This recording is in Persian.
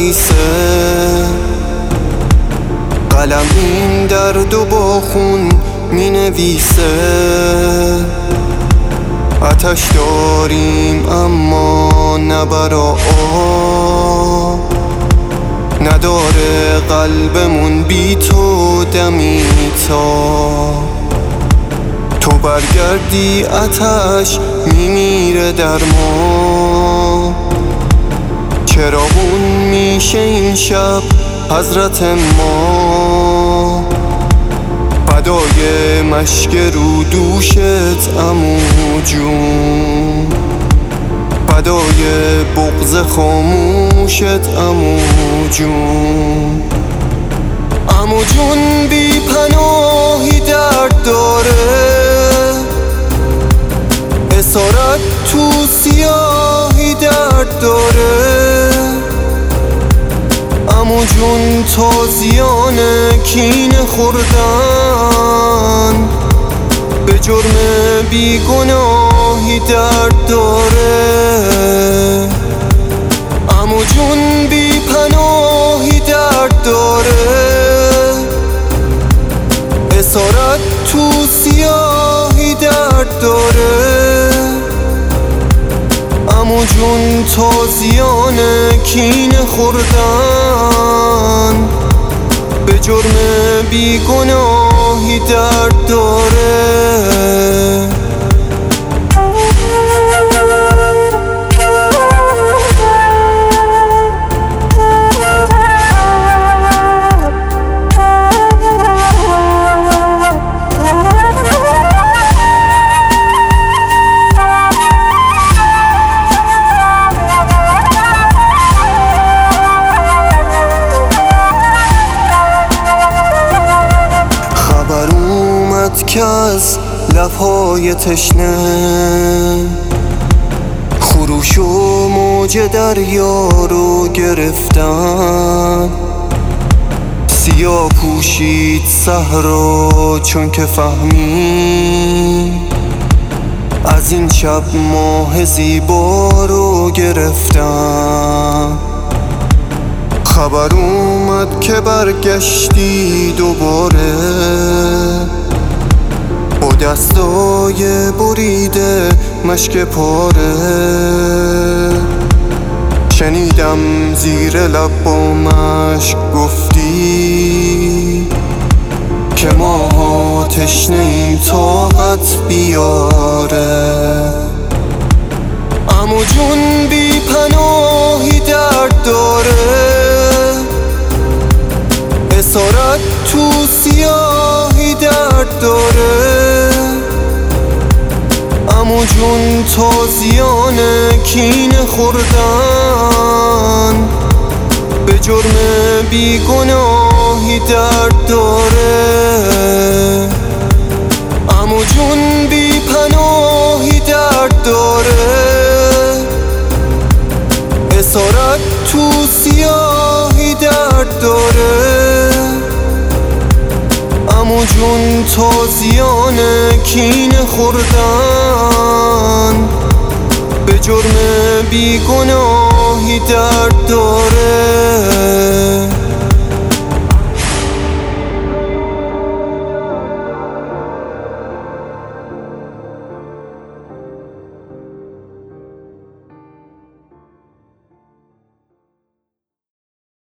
ننویسه، قلم این درد و با خون می نویسه. آتش داریم اما نه برا آب، نداره قلبمون بی تو دمی تا تو برگردی. آتش میمیره در ما، چراغون میشه این شب حضرت ما. فدای مشک رو دوشت عمو جون، فدای بغض خاموشت عمو جون. عمو جون بی پناهی درد داره، اسارت تو سیاهی درد داره. عمو جون تازیان کینه خوردن به جرم بیگناهی درد داره. عمو جون بی پناهی درد داره، اسارت تو سیاهی درد داره. عمو جون تازیان کینه خوردن به جرم بیگناهی درد داره. که از لبهای تشنه خروش و موج دریا رو گرفتن. سیاه پوشید صحرا چون که فهمید از این شب ماه زیبا رو گرفتن. خبر اومد که برگشتی دوباره با دستای بریده مشک پاره. شنیدم زیر لب با مشک گفتی که ما تشنه این طاقت بیاره. عمو جون بی پناهی درد داره، اسارت تو سیاهی درد داره. عمو جون تازیان کینه خوردن به جرم بیگناهی درد داره. عمو جون بی پناهی درد داره، اسارت تو سیاهی درد داره. عمو جون تازیان کینه خوردن به جرم بیگناهی درد داره.